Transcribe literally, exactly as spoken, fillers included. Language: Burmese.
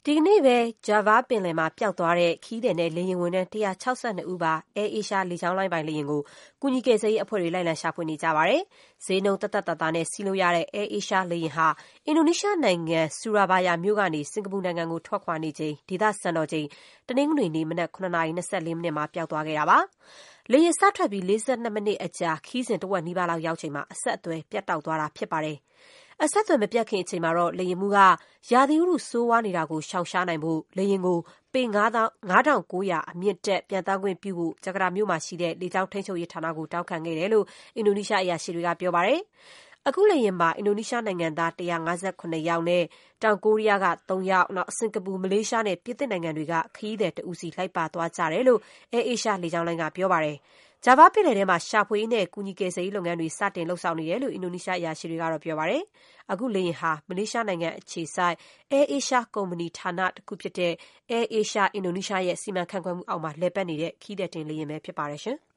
ဒီကနေ့ပဲ Java ပင်လယ်မှာပျောက်သွားတဲ့ခရီးသည်နဲ့လေယာဉ်ဝန်ထမ်းone hundred sixty-twoဦးပါ Air Asia လေကြောင်းလိုင်းပိုင်လေယာဉ်ကိုကူညီကယ်ဆယ်ရေးအဖွဲ့တွေလိုက်လံရှာဖွေနေကြပါတယ်။ဈေးနှုန်းသက်သက်သာသာနဲ့စီးလို့ရတဲ့ Air Asia လေယာဉ်ဟာအင်ဒိုနီးရှားနိုင်ငံ Surabaya မြို့ကနေစင်ကာပူနိုင်ငံကိုထွက်ခွာနေချိန်ဒေသစံတော်ချိန်တနင်္ဂနွေနေ့မနက်sevenနာရီtwenty-fourမိနစ်မှာပျောက်သွားခဲ့တာပါ။လေယာဉ်စထွက်ပြီးforty-twoမိနစ်အကြာခရီးစဉ်တဝက်နီးပါးလောက်ရောက်ချိန်မှာအဆက်အသွယ်ပြတ်တောက်သွားတာဖြစ်ပါတယ်။အဆက်အသွယ်မပြတ်ခင်အချိန်မှာတော့လေယာဉ်မှူးကရာသီဥတုဆိုးဝါးနေတာကိုရှောင်ရှားနိုင်ဖို့လေယာဉ်ကိုပေfive thousand nine hundredအမြင့်တက်ပျံသန်းခွင့်ပြုဖို့ဂျကာတာမြို့မှာရှိတဲ့လေကြောင်းထိန်းချုပ်ရေးဌာနကိုတောင်းခံခဲ့တယ်လို့အင်ဒိုနီးရှားအရာရှိတွေကပြောပါတယ်။အခုလေယာဉ်မှာအင်ဒိုနီးရှားနိုင်ငံသားone hundred fifty-sevenယောက်နဲ့တောင်ကိုရီးယားကthreeယောက်နောက်စင်ကာပူမလေးရှားနဲ့ပြင်သစ်နိုင်ငံတွေကခရီးသည်တဦးစီလိုက်ပါသွားကြတယ်လို့ Air Asia လေကြောင်းလိုင်းကပြောပါတယ်။ Java ပင်လယ်ထဲမှာရှာဖွေရေးနဲ့ကူညီကယ်ဆယ်ရေးလုပ်ငန်းတွေစတင်လုပ်ဆောင်နေတယ်လို့အင်ဒိုနီးရှားအရာရှိတွေကတော့ပြောပါတယ်။အခုလေယာဉ်ဟာမလေးရှားနိုင်ငံအခြေစိုက် Air Asia ကုမ္ပဏီဌာနတခုဖြစ်တဲ့ Air Asia Indonesia ရဲ့စီမံခန့်ခွဲမှုအောက်မှာလည်ပတ်နေတဲ့ခရီးသည်တင်လေယာဉ်ပဲဖြစ်ပါတယ်ရှင်။